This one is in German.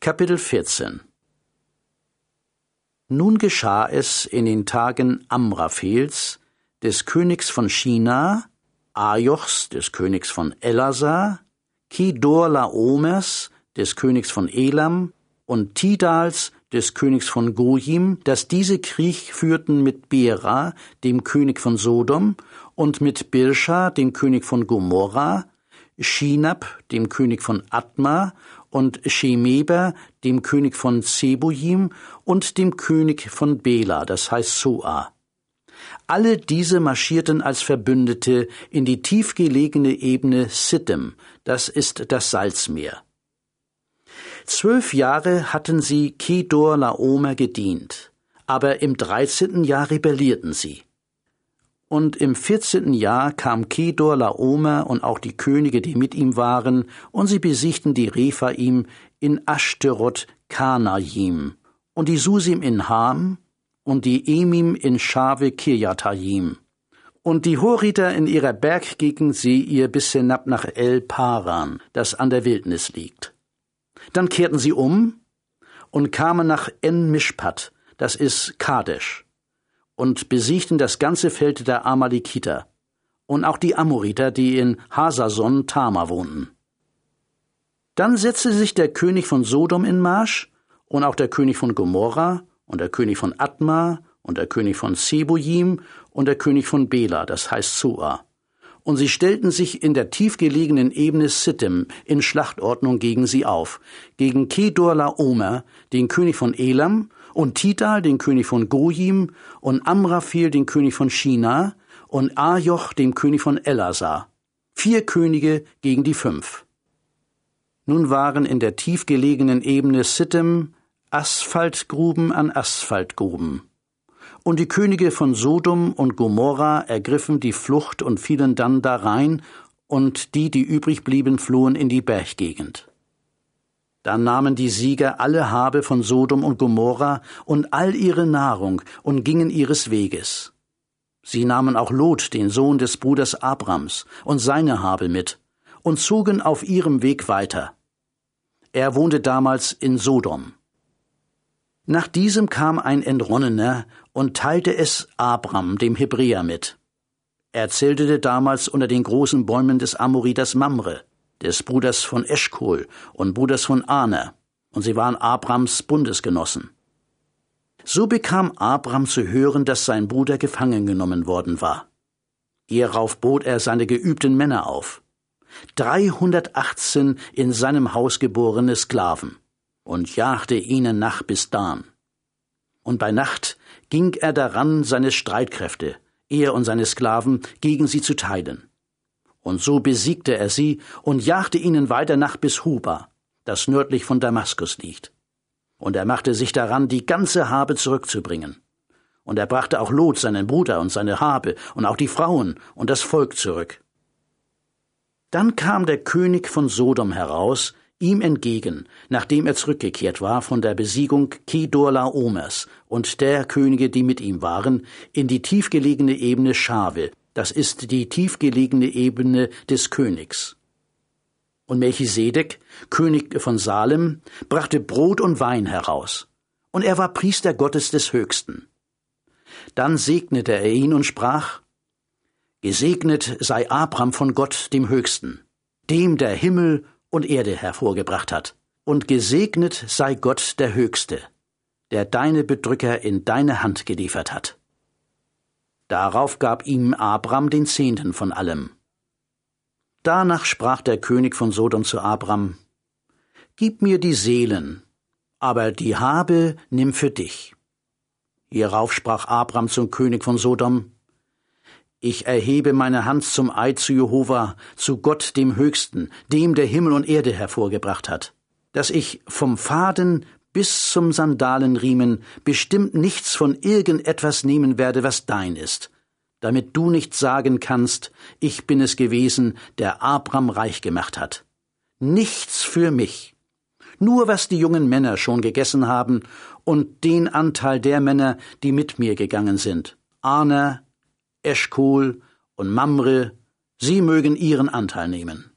Kapitel 14. Nun geschah es in den Tagen Amraphels, des Königs von China, Ajochs, des Königs von Ellasar, Kedorlaomers, des Königs von Elam, und Tidals, des Königs von Goyim, dass diese Krieg führten mit Bera, dem König von Sodom, und mit Birscha, dem König von Gomorra, Shinab, dem König von Adma, und Shemeber, dem König von Zeboim, und dem König von Bela, das heißt Soa. Alle diese marschierten als Verbündete in die tiefgelegene Ebene Siddim, das ist das Salzmeer. 12 Jahre hatten sie Kedorlaomer gedient, aber im 13. Jahr rebellierten sie. Und im 14. Jahr kam Kedorlaomer und auch die Könige, die mit ihm waren, und sie besiegten die Rephaim in Ashterot Kanajim, und die Susim in Ham, und die Emim in Schave Kirjatayim, und die Horiter in ihrer Berggegend Seir bis hinab nach El Paran, das an der Wildnis liegt. Dann kehrten sie um und kamen nach En-Mishpat, das ist Kadesh, und besiegten das ganze Feld der Amalekiter und auch die Amoriter, die in Hasason Tama wohnten. Dann setzte sich der König von Sodom in Marsch und auch der König von Gomorra und der König von Adma und der König von Zeboim und der König von Bela, das heißt Soa. Und sie stellten sich in der tiefgelegenen Ebene Siddim in Schlachtordnung gegen sie auf, gegen Kedorlaomer, den König von Elam, und Tidal, den König von Goyim, und Amraphel, den König von China, und Ajoch, den König von Ellasar. 4 Könige gegen die 5. Nun waren in der tiefgelegenen Ebene Siddim Asphaltgruben an Asphaltgruben. Und die Könige von Sodom und Gomorra ergriffen die Flucht und fielen dann darein, und die übrig blieben, flohen in die Berggegend. Da nahmen die Sieger alle Habe von Sodom und Gomorra und all ihre Nahrung und gingen ihres Weges. Sie nahmen auch Lot, den Sohn des Bruders Abrams, und seine Habe mit und zogen auf ihrem Weg weiter. Er wohnte damals in Sodom. Nach diesem kam ein Entronnener und teilte es Abram, dem Hebräer, mit. Er zeltete damals unter den großen Bäumen des Amoriters Mamre, des Bruders von Eschkol und Bruders von Aner, und sie waren Abrams Bundesgenossen. So bekam Abram zu hören, dass sein Bruder gefangen genommen worden war. Hierauf bot er seine geübten Männer auf, 318 in seinem Haus geborene Sklaven, und jagte ihnen nach bis Dan. Und bei Nacht ging er daran, seine Streitkräfte, er und seine Sklaven, gegen sie zu teilen. Und so besiegte er sie und jagte ihnen weiter nach bis Huba, das nördlich von Damaskus liegt. Und er machte sich daran, die ganze Habe zurückzubringen. Und er brachte auch Lot, seinen Bruder, und seine Habe, und auch die Frauen und das Volk zurück. Dann kam der König von Sodom heraus, ihm entgegen, nachdem er zurückgekehrt war von der Besiegung Kedorlaomers und der Könige, die mit ihm waren, in die tiefgelegene Ebene Schave, das ist die tiefgelegene Ebene des Königs. Und Melchisedek, König von Salem, brachte Brot und Wein heraus, und er war Priester Gottes des Höchsten. Dann segnete er ihn und sprach: Gesegnet sei Abram von Gott, dem Höchsten, dem der Himmel und Erde hervorgebracht hat, und gesegnet sei Gott der Höchste, der deine Bedrücker in deine Hand geliefert hat. Darauf gab ihm Abram den 10. von allem. Danach sprach der König von Sodom zu Abram: Gib mir die Seelen, aber die Habe nimm für dich. Hierauf sprach Abram zum König von Sodom: Ich erhebe meine Hand zum Eid zu Jehova, zu Gott dem Höchsten, dem der Himmel und Erde hervorgebracht hat, dass ich vom Faden bis zum Sandalenriemen bestimmt nichts von irgendetwas nehmen werde, was dein ist, damit du nicht sagen kannst, ich bin es gewesen, der Abram reich gemacht hat. Nichts für mich, nur was die jungen Männer schon gegessen haben und den Anteil der Männer, die mit mir gegangen sind, Aner, Eschkol und Mamre, sie mögen ihren Anteil nehmen.